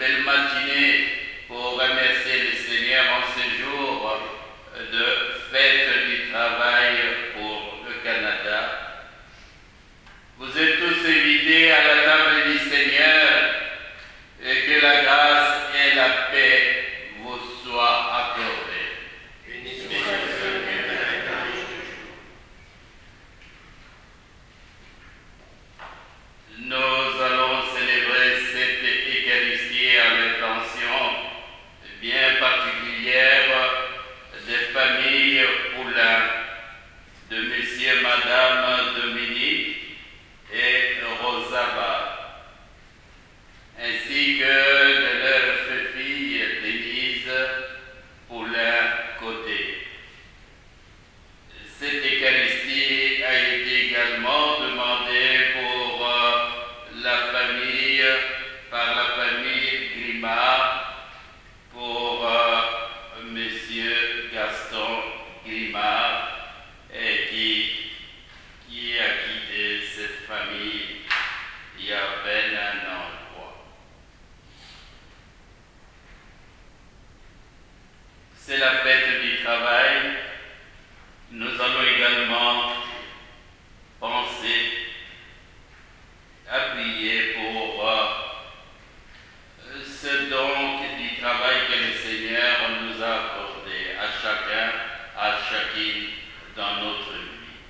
belle matinée pour remercier le Seigneur en ce jour de fête du travail pour le Canada. Vous êtes tous invités à la table du Seigneur et que la grâce et la paix vous soient accordées. Nous allons célébrer cette Eucharistie à l'intention bien particulière des familles Poulain, de Monsieur et Madame Dominique et Rosaba, ainsi que de leur fille Denise Poulain-Côté. Cette Eucharistie a été également demandée pour la famille, par la famille Grimard, pour Monsieur Gaston Grimard, qui a quitté cette famille il y a à peine un an, je crois. C'est la fête du travail. Nous allons également penser à prier pour ce don du travail que le Seigneur nous a accordé à chacun, à chacune dans notre vie.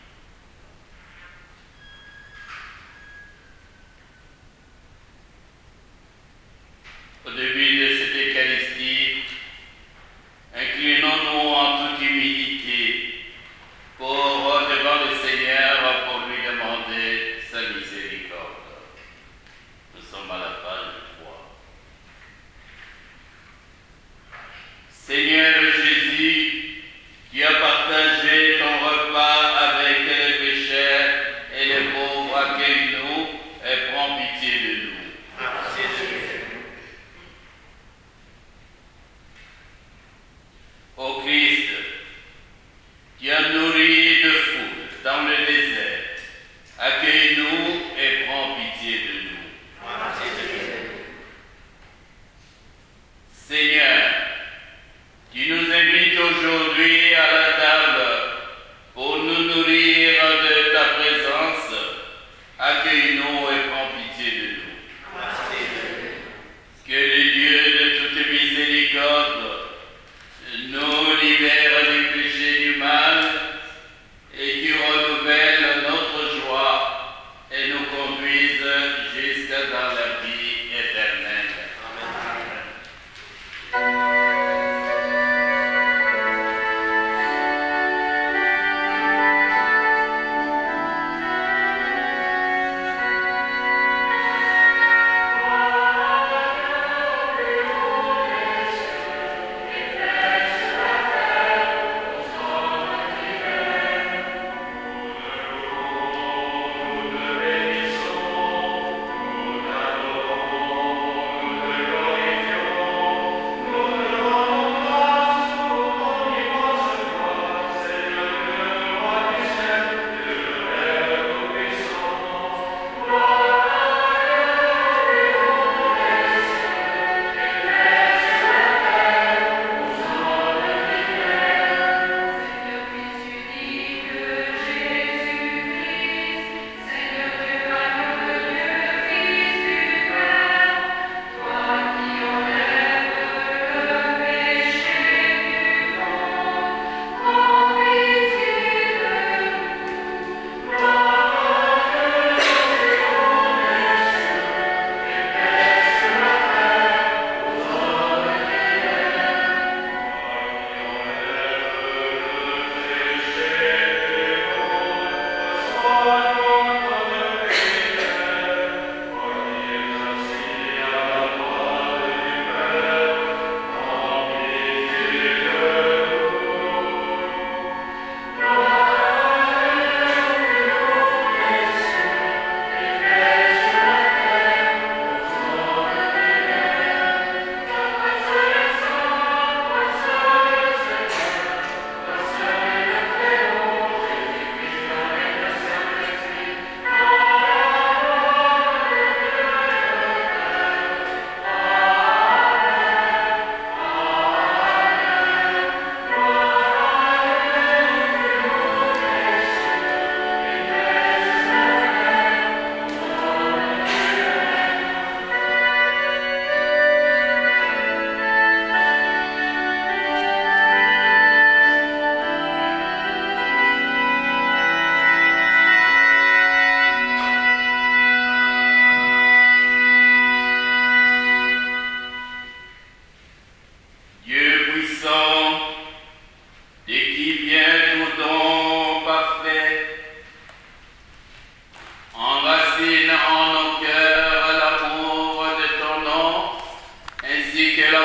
Au début de cette Eucharistie, inclinons-nous en toute humilité devant le Seigneur pour lui demander sa miséricorde. Nous sommes à la page 3. Seigneur Jésus, qui as partagé ton repas avec les pécheurs et les pauvres, accueille-nous et prends pitié de nous. Ô Christ, qui as nourri de foule dans le désert, accueille-nous et prends pitié de nous. Seigneur, qui nous invites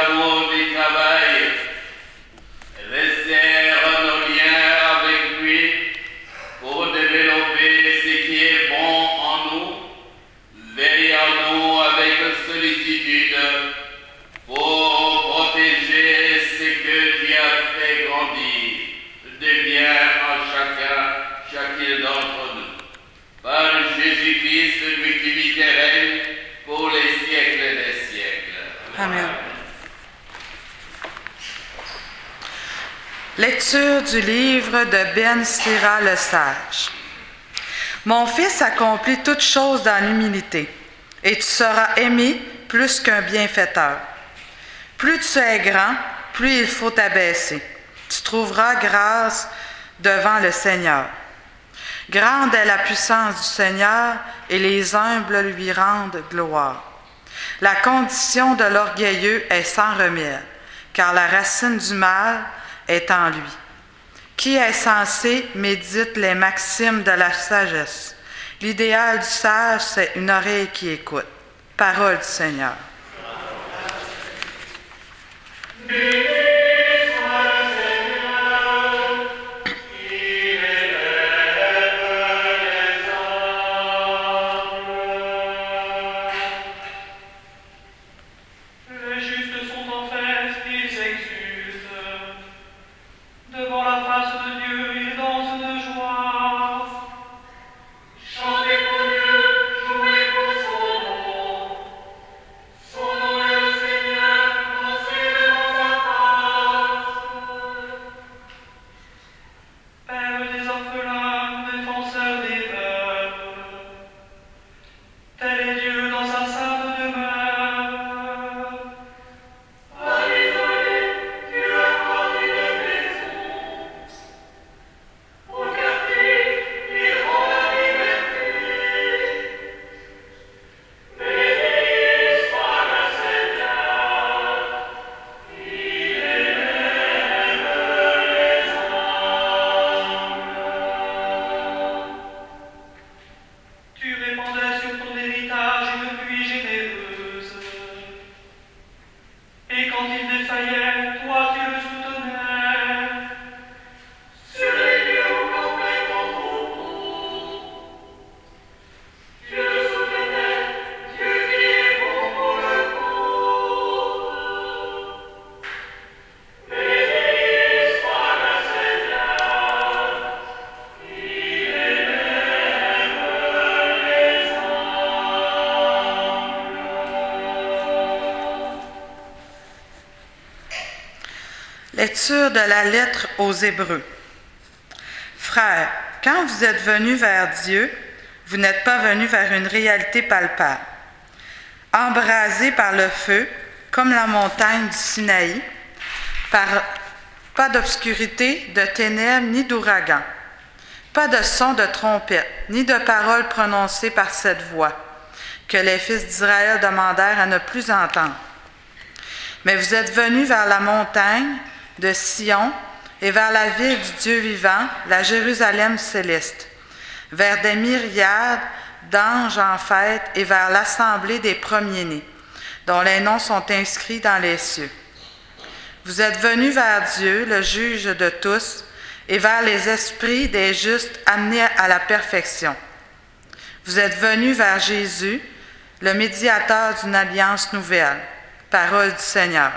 l'amour du travail, resserre nos liens avec lui pour développer ce qui est bon en nous, veille en nous avec sollicitude pour protéger ce que tu as fait grandir de bien en chacun d'entre nous. Par Jésus-Christ, lui qui vit et règne pour les siècles des siècles. Amen. Lecture du livre de Ben Sira le Sage. Mon fils accomplit toutes choses dans l'humilité, et tu seras aimé plus qu'un bienfaiteur. Plus tu es grand, plus il faut t'abaisser. Tu trouveras grâce devant le Seigneur. Grande est la puissance du Seigneur, et les humbles lui rendent gloire. La condition de l'orgueilleux est sans remède, car la racine du mal est en lui. Qui est censé médite les maximes de la sagesse. L'idéal du sage, c'est une oreille qui écoute. Parole du Seigneur. Lecture de la lettre aux Hébreux. Frères, quand vous êtes venus vers Dieu, vous n'êtes pas venus vers une réalité palpable. Embrasés par le feu, comme la montagne du Sinaï, pas d'obscurité, de ténèbres, ni d'ouragan. Pas de son de trompette, ni de paroles prononcées par cette voix, que les fils d'Israël demandèrent à ne plus entendre. Mais vous êtes venus vers la montagne de Sion et vers la ville du Dieu vivant, la Jérusalem céleste, vers des myriades d'anges en fête et vers l'assemblée des premiers-nés, dont les noms sont inscrits dans les cieux. Vous êtes venus vers Dieu, le juge de tous, et vers les esprits des justes amenés à la perfection. Vous êtes venus vers Jésus, le médiateur d'une alliance nouvelle. Parole du Seigneur.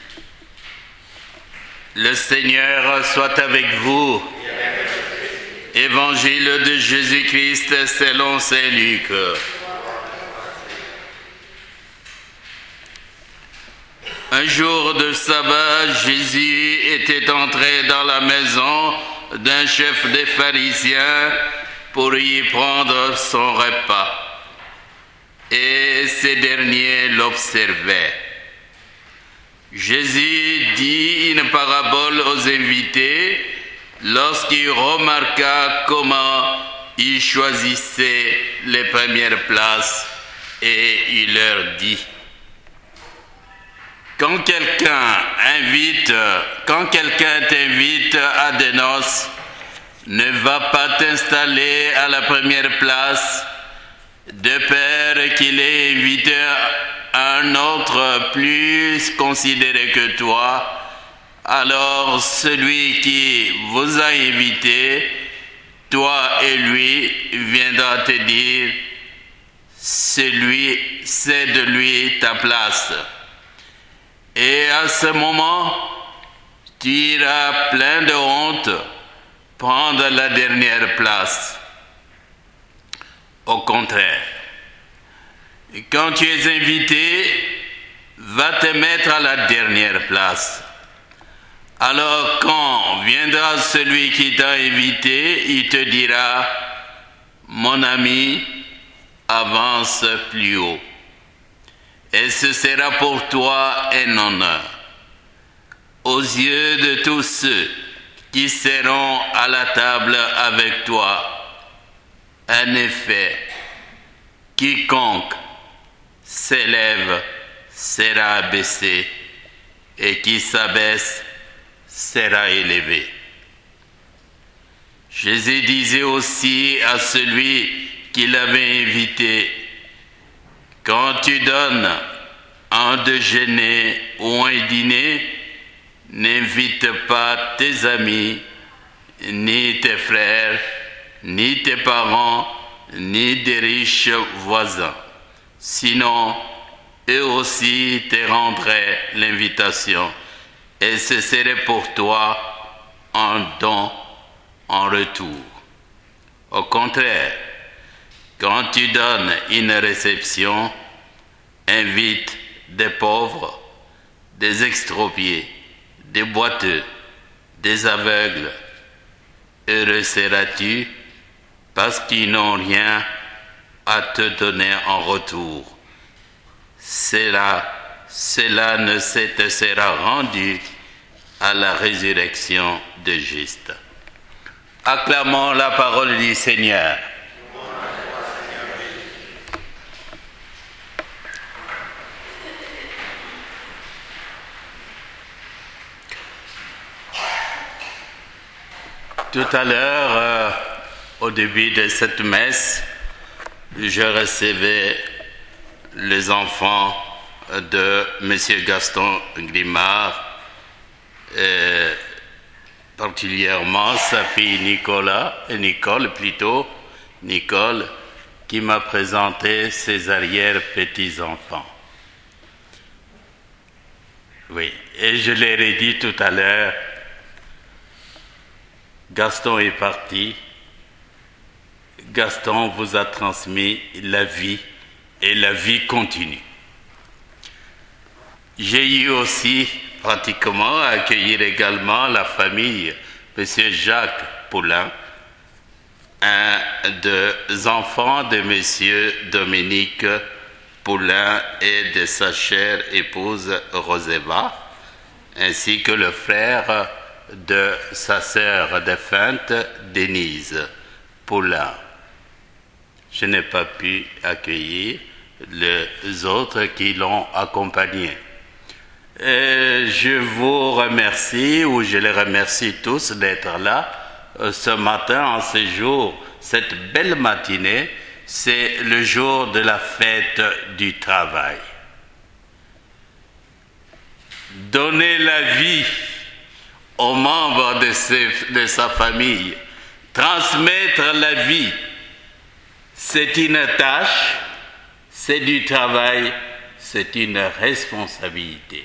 Le Seigneur soit avec vous. Évangile de Jésus-Christ selon saint Luc. Un jour de sabbat, Jésus était entré dans la maison d'un chef des pharisiens pour y prendre son repas. Et ces derniers l'observaient. Jésus dit une parabole aux invités lorsqu'il remarqua comment ils choisissaient les premières places, et il leur dit: Quand quelqu'un t'invite à des noces, ne va pas t'installer à la première place, de peur qu'il ait invité un autre plus considéré que toi. Alors celui qui vous a invité, toi et lui, viendra te dire: c'est de lui ta place. Et à ce moment, tu iras plein de honte prendre la dernière place. Au contraire, quand tu es invité, va te mettre à la dernière place. Alors quand viendra celui qui t'a invité, il te dira: Mon ami, avance plus haut. Et ce sera pour toi un honneur aux yeux de tous ceux qui seront à la table avec toi. En effet, quiconque s'élève sera abaissé, et qui s'abaisse sera élevé. Jésus disait aussi à celui qui l'avait invité: Quand tu donnes un déjeuner ou un dîner, n'invite pas tes amis, ni tes frères, ni tes parents, ni des riches voisins. Sinon, eux aussi te rendraient l'invitation, et ce serait pour toi un don en retour. Au contraire, quand tu donnes une réception, invite des pauvres, des extropiés, des boiteux, des aveugles. Heureux seras-tu, parce qu'ils n'ont rien à te donner en retour. Cela ne te sera rendu à la résurrection de juste. Acclamons la parole du Seigneur. Tout à l'heure, au début de cette messe, je recevais les enfants de M. Gaston Grimard, et particulièrement sa fille Nicole, qui m'a présenté ses arrière-petits-enfants. Oui, et je leur ai dit tout à l'heure, Gaston est parti. Gaston vous a transmis la vie, et la vie continue. J'ai eu aussi pratiquement à accueillir également la famille M. Jacques Poulain, un des enfants de M. Dominique Poulain et de sa chère épouse Roseva, ainsi que le frère de sa sœur défunte Denise Poulain. Je n'ai pas pu accueillir les autres qui l'ont accompagné. Et je vous remercie, ou je les remercie tous d'être là ce matin, en ce jour, cette belle matinée. C'est le jour de la fête du travail. Donner la vie aux membres de sa famille, transmettre la vie, c'est une tâche, c'est du travail, c'est une responsabilité.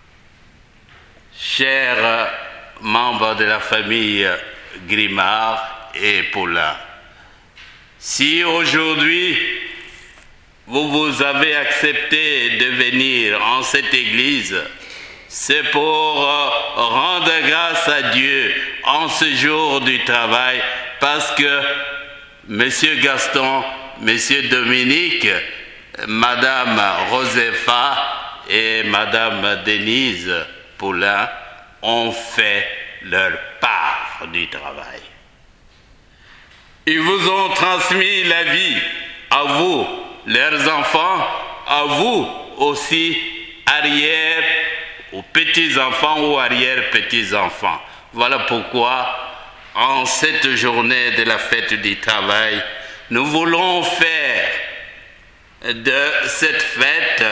Chers membres de la famille Grimard, et Paulin. Si aujourd'hui vous avez accepté de venir en cette église, c'est pour rendre grâce à Dieu en ce jour du travail, parce que Monsieur Gaston, Monsieur Dominique, Madame Josepha et Madame Denise Paulin ont fait leur part du travail. Ils vous ont transmis la vie, à vous, leurs enfants, à vous aussi, arrière ou petits-enfants ou arrière-petits-enfants. Voilà pourquoi, en cette journée de la fête du travail, nous voulons faire de cette fête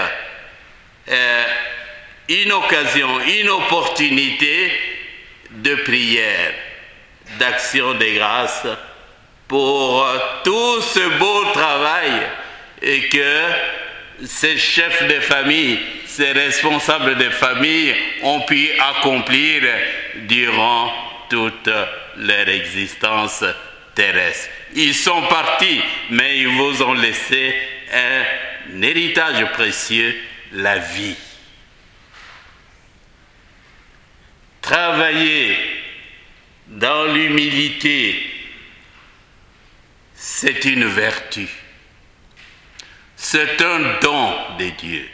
une occasion, une opportunité de prière, d'action de grâce pour tout ce beau travail et que ces chefs de famille, ces responsables de famille ont pu accomplir durant toute leur existence terrestre. Ils sont partis, mais ils vous ont laissé un héritage précieux, la vie. Travailler dans l'humilité, c'est une vertu. C'est un don de Dieu.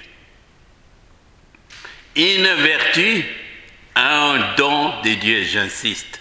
Une vertu, un don de Dieu, j'insiste.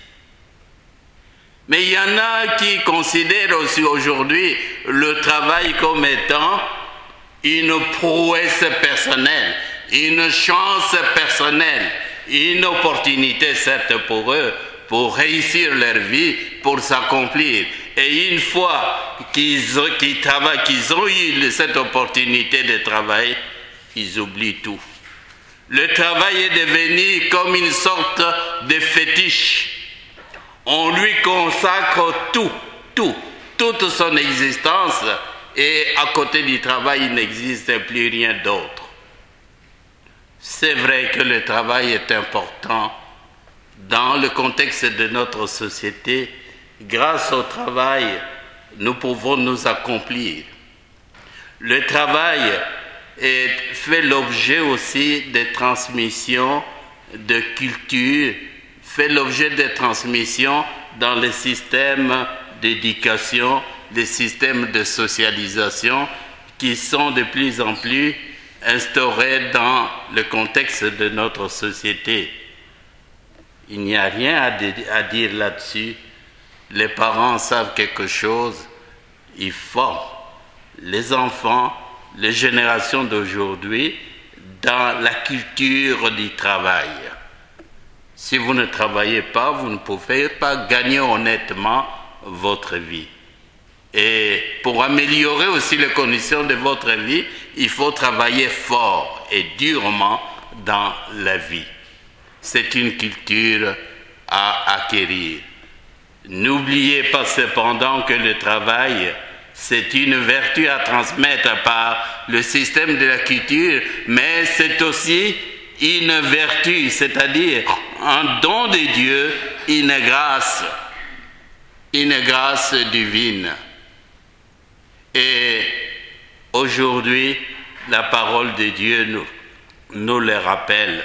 Mais il y en a qui considèrent aussi aujourd'hui le travail comme étant une prouesse personnelle, une chance personnelle, une opportunité certes pour eux, pour réussir leur vie, pour s'accomplir. Et une fois qu'ils ont eu cette opportunité de travail, ils oublient tout. Le travail est devenu comme une sorte de fétiche. On lui consacre toute son existence, et à côté du travail, il n'existe plus rien d'autre. C'est vrai que le travail est important dans le contexte de notre société. Grâce au travail, nous pouvons nous accomplir. Le travail fait l'objet aussi de transmissions de culture, fait l'objet de transmissions dans les systèmes d'éducation, les systèmes de socialisation qui sont de plus en plus instaurés dans le contexte de notre société. Il n'y a rien à dire là-dessus. Les parents savent quelque chose, ils forment les enfants, les générations d'aujourd'hui dans la culture du travail. Si vous ne travaillez pas, vous ne pouvez pas gagner honnêtement votre vie. Et pour améliorer aussi les conditions de votre vie, il faut travailler fort et durement dans la vie. C'est une culture à acquérir. N'oubliez pas cependant que le travail, c'est une vertu à transmettre par le système de la culture, mais c'est aussi une vertu, c'est-à-dire un don de Dieu, une grâce divine. Et aujourd'hui, la parole de Dieu nous le rappelle.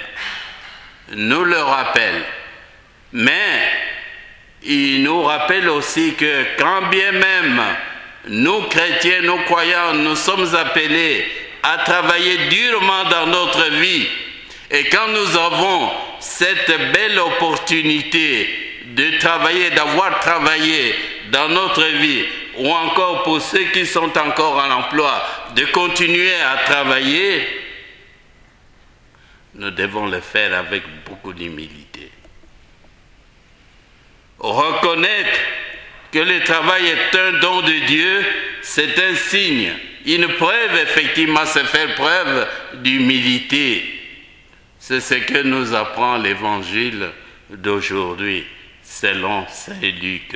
Mais il nous rappelle aussi que quand bien même nous chrétiens, nous croyants, nous sommes appelés à travailler durement dans notre vie, et quand nous avons cette belle opportunité de travailler, d'avoir travaillé dans notre vie, ou encore pour ceux qui sont encore en emploi, de continuer à travailler, nous devons le faire avec beaucoup d'humilité. Reconnaître que le travail est un don de Dieu, c'est un signe, une preuve, effectivement, c'est faire preuve d'humilité. C'est ce que nous apprend l'évangile d'aujourd'hui, selon saint Luc.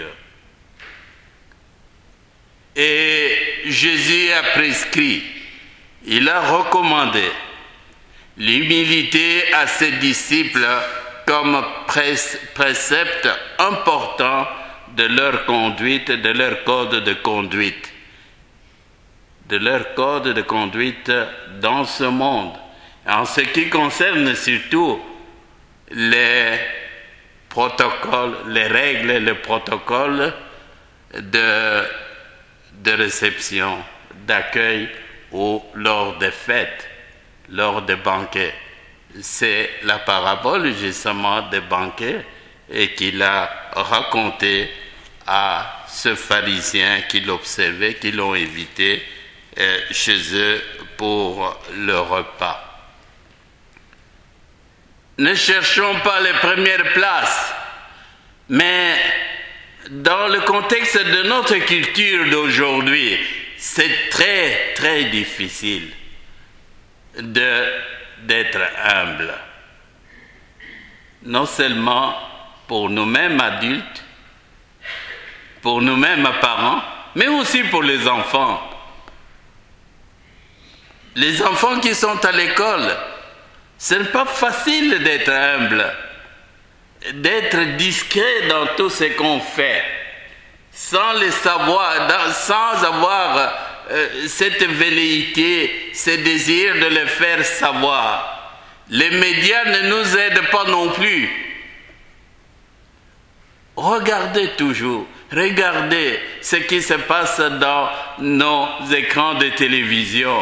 Et Jésus a prescrit, il a recommandé l'humilité à ses disciples comme précepte important de leur conduite, de leur code de conduite. De leur code de conduite dans ce monde. En ce qui concerne surtout les protocoles, les règles, les protocoles de réception, d'accueil ou lors des fêtes, lors des banquets. C'est la parabole justement des banquets et qu'il a raconté à ce pharisien qui l'observait, qui l'ont invité chez eux pour le repas. Ne cherchons pas les premières places, mais dans le contexte de notre culture d'aujourd'hui, c'est très, très difficile d'être humble. Non seulement pour nous-mêmes adultes, pour nous-mêmes parents, mais aussi pour les enfants. Les enfants qui sont à l'école, ce n'est pas facile d'être humble, d'être discret dans tout ce qu'on fait, sans le savoir, sans avoir cette velléité, ce désir de le faire savoir. Les médias ne nous aident pas non plus. Regardez toujours, regardez ce qui se passe dans nos écrans de télévision.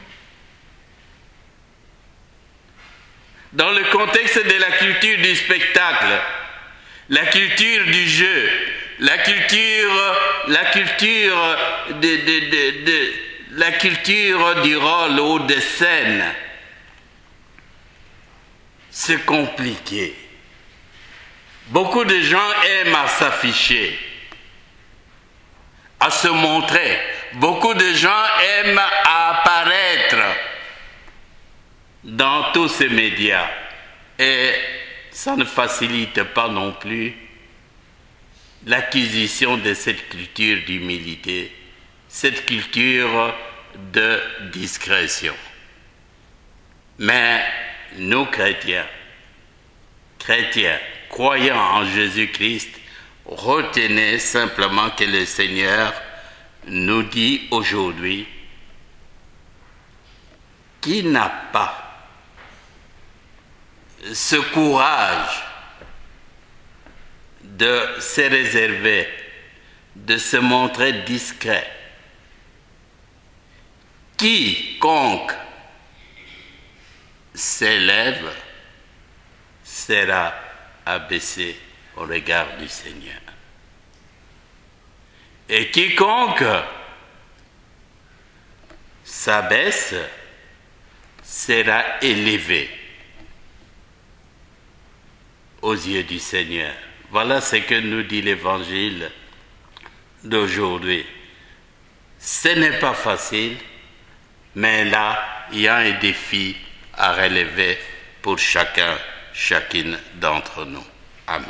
Dans le contexte de la culture du spectacle, la culture du jeu, la culture du rôle ou des scènes, c'est compliqué. Beaucoup de gens aiment à s'afficher, à se montrer. Beaucoup de gens aiment à apparaître dans tous ces médias. Et ça ne facilite pas non plus l'acquisition de cette culture d'humilité, cette culture de discrétion. Mais nous, chrétiens, croyant en Jésus-Christ, retenez simplement que le Seigneur nous dit aujourd'hui qu'il n'a pas ce courage de se réserver, de se montrer discret. Quiconque s'élève sera abaissé au regard du Seigneur. Et quiconque s'abaisse sera élevé aux yeux du Seigneur. Voilà ce que nous dit l'Évangile d'aujourd'hui. Ce n'est pas facile, mais là, il y a un défi à relever pour chacune d'entre nous. Amen.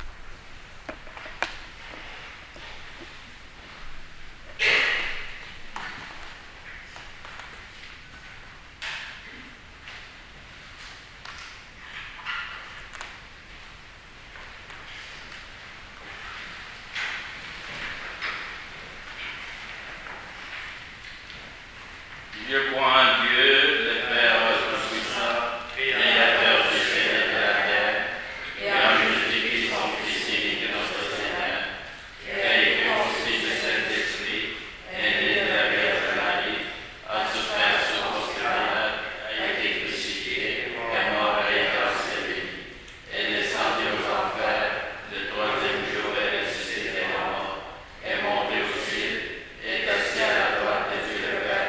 Je crois en Dieu, le Père Tout-Puissant, Créateur du ciel et de la terre, et en Jésus-Christ, son Fils unique, notre Seigneur, qui a été conçu du Saint-Esprit, est né de la Vierge Marie, a souffert sous Ponce Pilate, a été crucifié, est mort et est enseveli, est descendu aux enfers, le troisième jour est ressuscité des morts, est monté au ciel, est assis à la droite de Dieu le Père.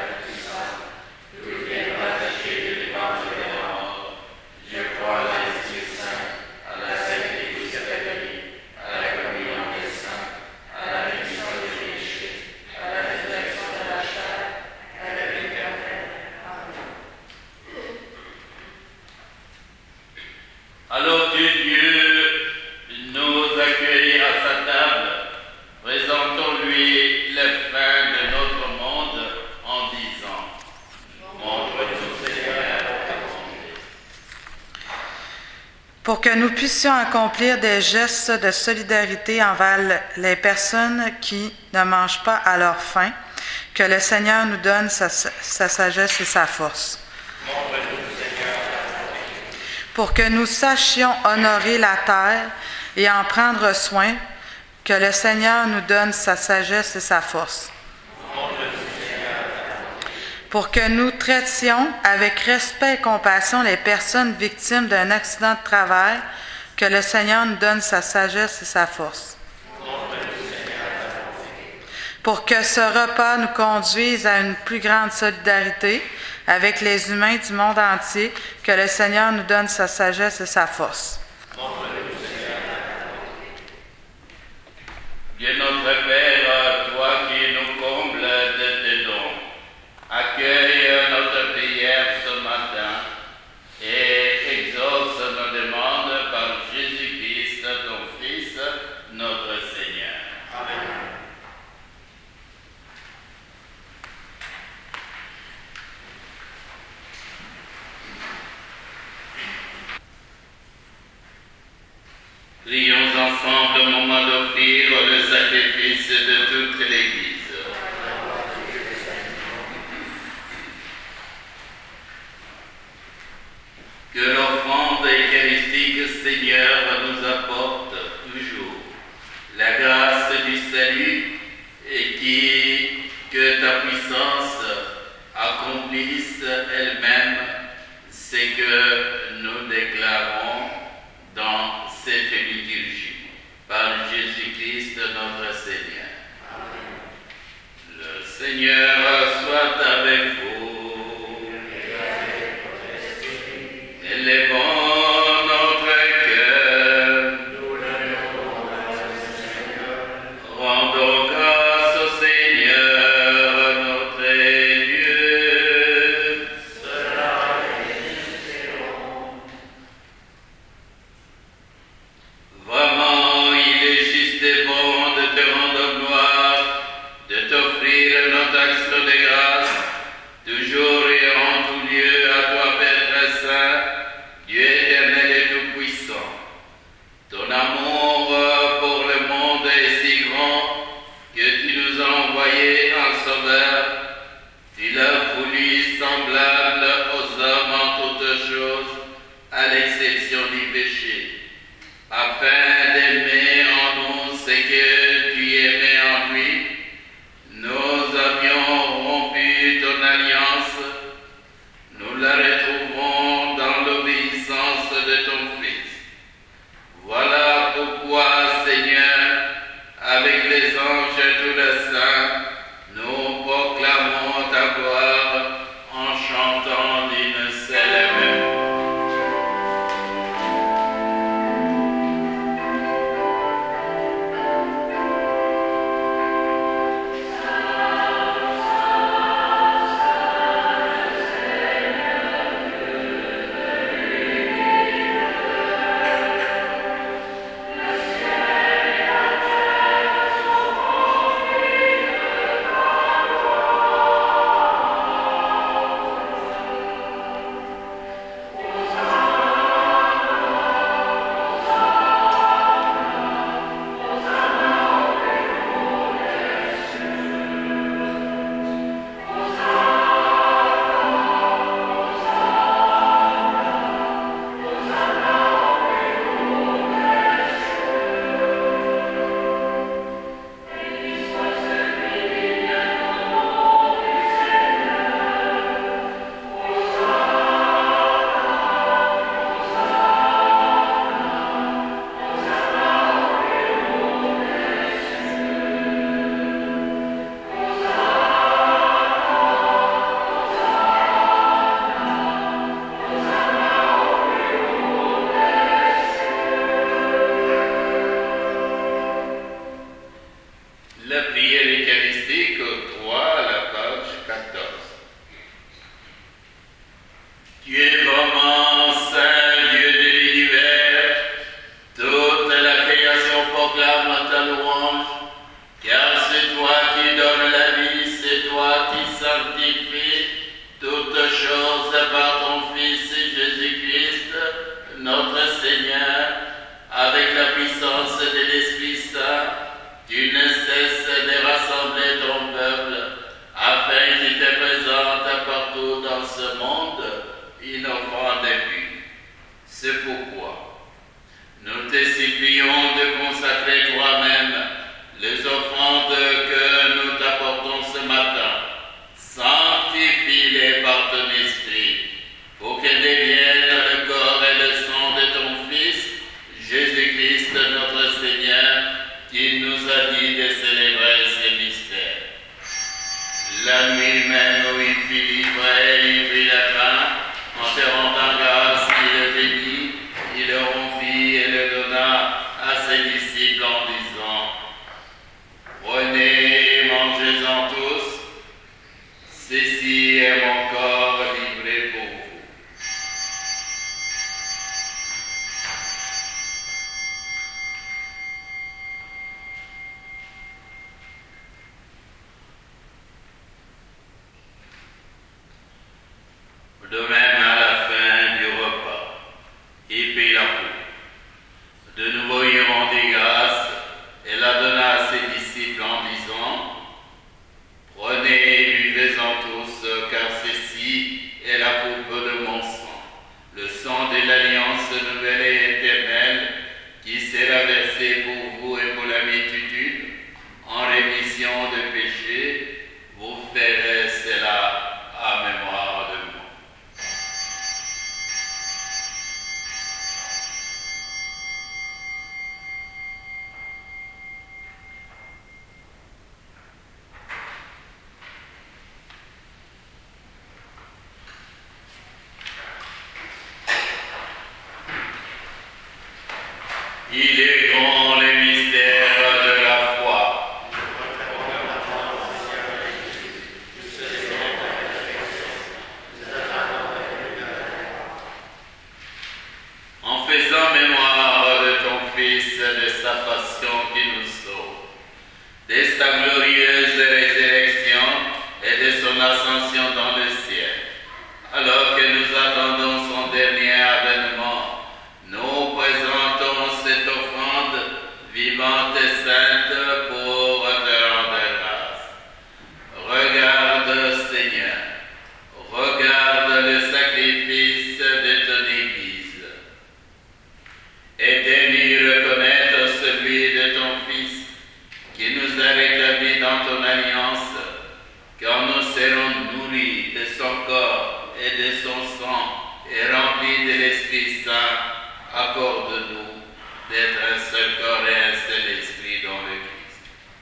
Je crois à l'Esprit Saint, à la Sainte Église catholique, à la communion des saints, à la rémission des péchés, à la résurrection de la chair, à la vie éternelle. Amen. Alors que Dieu nous accueille à sa table, présentons-lui les fins de notre monde en disant: montre-nous, Seigneur, ta bonté. pour que nous puissions accomplir des gestes de solidarité envers les personnes qui ne mangent pas à leur faim, que le Seigneur nous donne sa sagesse et sa force. Pour que nous sachions honorer la terre et en prendre soin, que le Seigneur nous donne sa sagesse et sa force. Pour que nous traitions avec respect et compassion les personnes victimes d'un accident de travail, que le Seigneur nous donne sa sagesse et sa force. Pour que ce repas nous conduise à une plus grande solidarité avec les humains du monde entier, que le Seigneur nous donne sa sagesse et sa force. Dieu notre Père, toi qui nous combles de tes dons, accueille notre prière ce matin et exauce nos demandes par Jésus-Christ, ton Fils, notre Seigneur. Amen. Prions ensemble au moment d'offrir le sacrifice de toute l'Église. Que l'offrande eucharistique, Seigneur, nous apporte toujours la grâce du salut et que ta puissance accomplisse elle-même ce que nous déclarons dans cette liturgie, par Jésus-Christ notre Seigneur. Amen. Le Seigneur soit avec vous. Élevons notre cœur. Rendons grâce au Seigneur notre Dieu. Vraiment, il est juste et bon de te rendre gloire, de t'offrir notre action de grâce, qu'il nous a dit de célébrer ces mystères. La nuit même où il fut livré, il prit le pain, en te rendant grâce, il le bénit, il le rompit et le donna à ses disciples en disant: Prenez et mangez-en tous, ceci est mon corps livré pour vous. De même, à la fin du repas, il prit la coupe. De nouveau, il rendit grâce et la donna à ses disciples en disant: Prenez et buvez-en tous, car ceci est la coupe de mon sang, le sang de l'alliance nouvelle et éternelle, qui sera versé pour vous et pour la multitude, en rémission de péchés. Vous ferez cela à mémoire de moi. Il est grand le mystère de la foi. En faisant mémoire de ton Fils, de sa passion qui nous sauve, de sa glorieuse résurrection et de son ascension dans le ciel, alors que nous attendons son dernier avènement, nous présentons cette offrande vivante et sainte pour te rendre grâce. Regarde, Seigneur, regarde le sacrifice de ton Église et daignes reconnaître celui de ton Fils qui nous a rétablis dans ton alliance, quand nous serons nourris de son corps et de son sang et remplis de l'Esprit Saint. Accorde-nous d'être un seul corps et un seul esprit dans le Christ.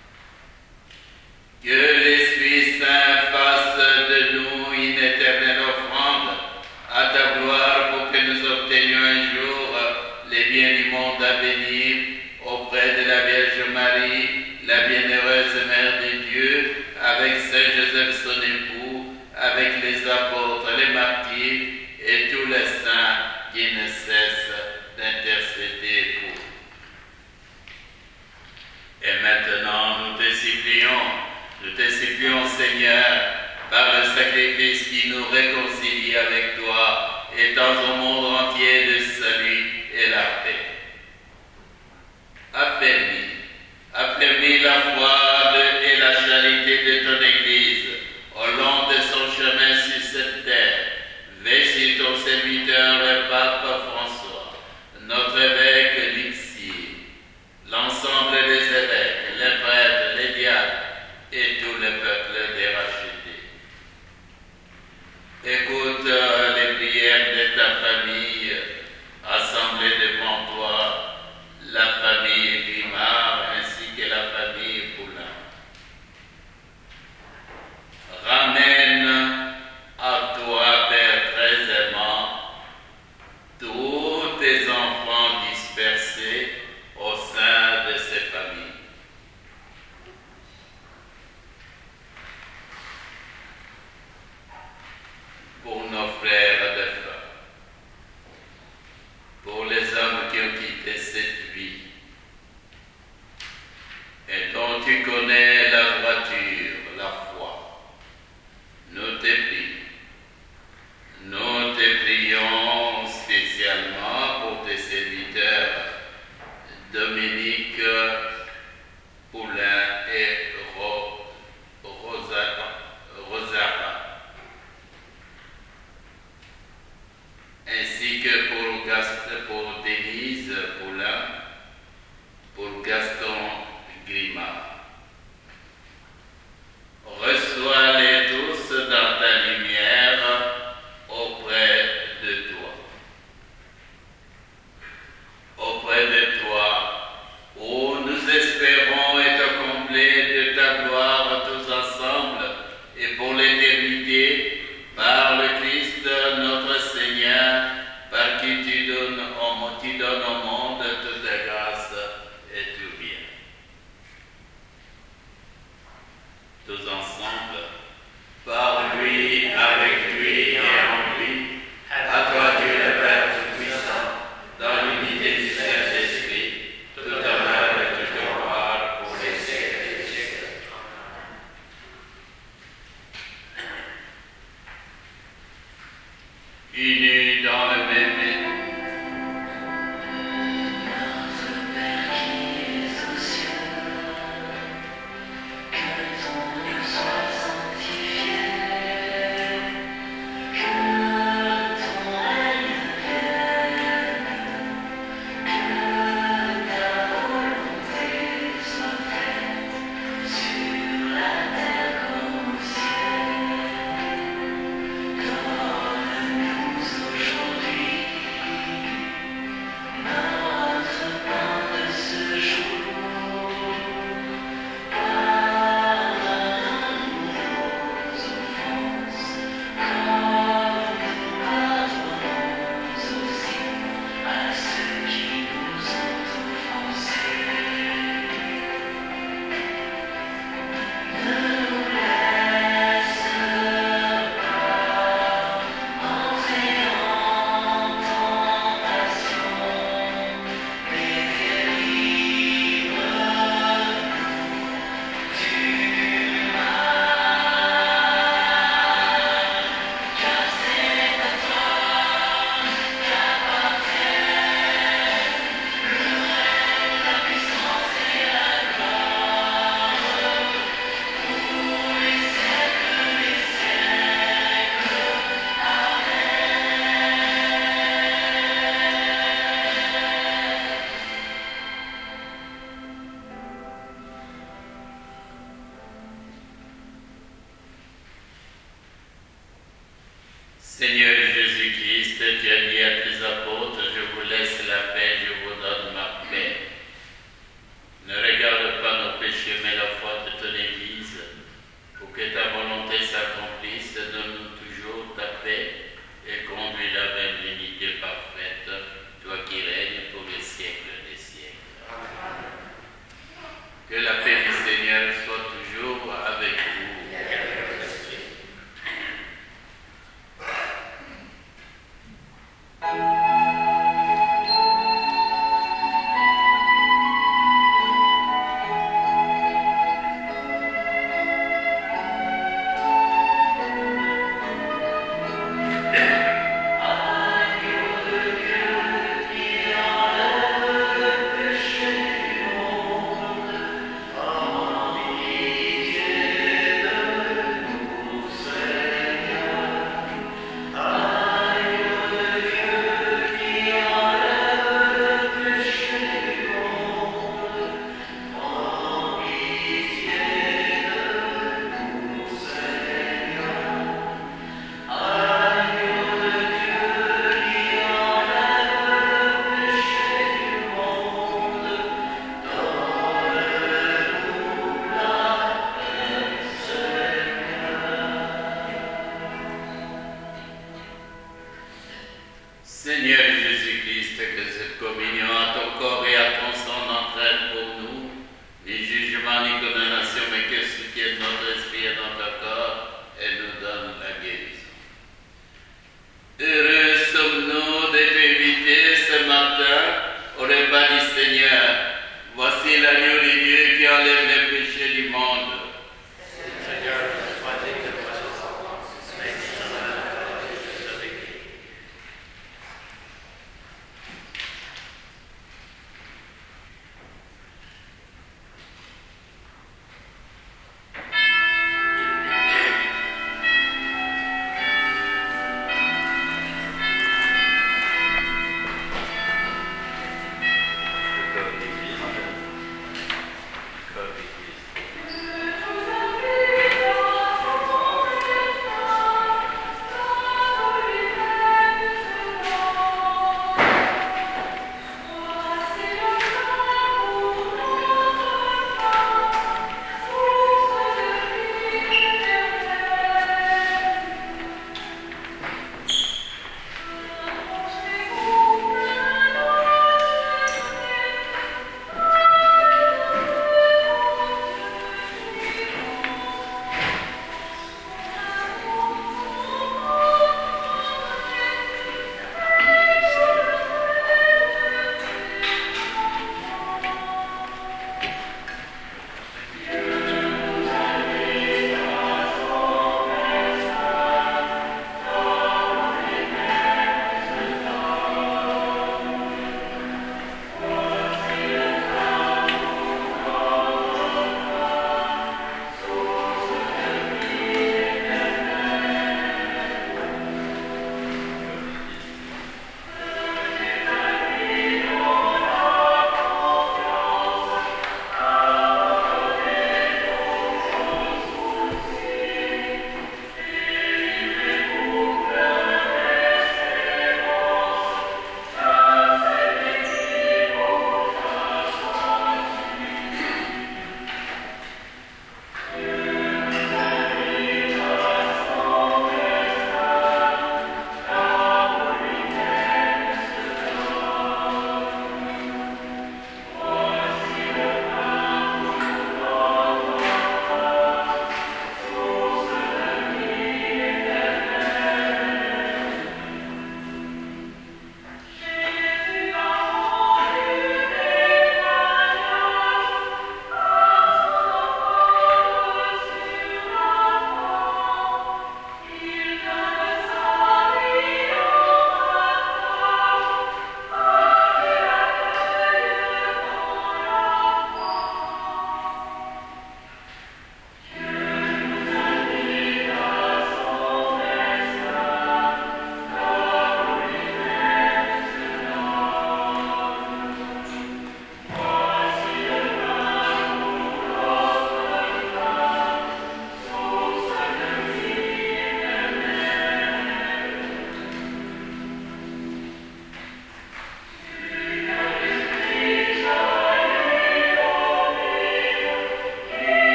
Que l'Esprit Saint fasse de nous une éternelle offrande à ta gloire, pour que nous obtenions un jour les biens du monde à venir auprès de la Vierge Marie, la bienheureuse Mère de Dieu, avec Saint Joseph son époux, avec les apôtres, les martyrs et tous les saints qui ne cessent d'intercéder pour nous. Et maintenant, nous te supplions, Seigneur, par le sacrifice qui nous réconcilie avec toi, étends au monde entier le salut et la paix. Affermis la foi et la charité de ton Église au long de son chemin sur cette terre. Veille sur ton serviteur, le pape François, notre évêque Lixir, l'ensemble des évêques, les prêtres, les diacres et tout le peuple des rachetés. Écoute les prières de ta famille assemblée devant toi, la famille Grimard ainsi que la famille Poulain. Ramène à toi, Père très aimant, tous tes enfants dispersés au sein de ces familles. Pour nos frères de foi, pour les hommes qui ont quitté cette vie et dont tu connais la droiture, la foi, nous te prions spécialement pour tes serviteurs Dominique Poulain et Rosara, ainsi que pour Denise Poulain, pour Gaston Grimard, Seigneur Jésus-Christ, tu as dit à tes apôtres, je vous laisse la paix, je vous donne ma paix. Ne regarde pas nos péchés, mais la foi de ton Église, pour que ta volonté s'accomplisse. Donne-nous toujours ta paix et conduis-la vers l'unité parfaite, toi qui règnes pour les siècles des siècles. Amen. Que la paix du Seigneur soit toujours avec vous. Amen.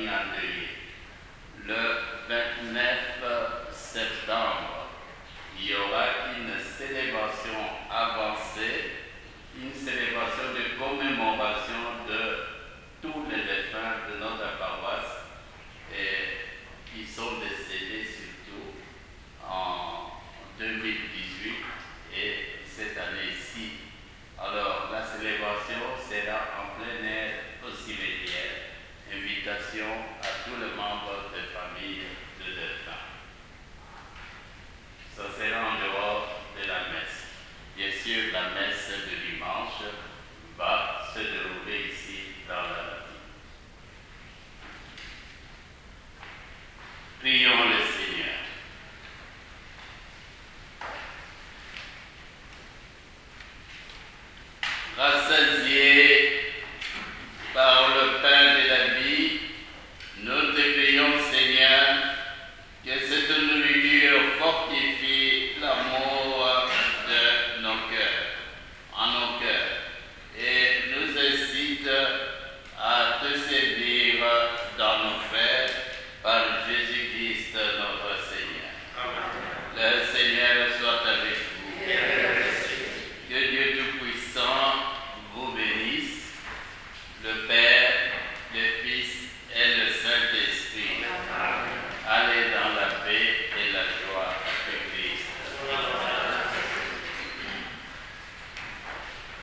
familles endeuillées. Le 29 septembre, il y aura une célébration avancée, une célébration de commémoration de tous les défunts de notre paroisse et qui sont décédés surtout en 2018 et cette année-ci. Alors, la célébration sera en plein air au cimetière. Invitation à tous les membres de famille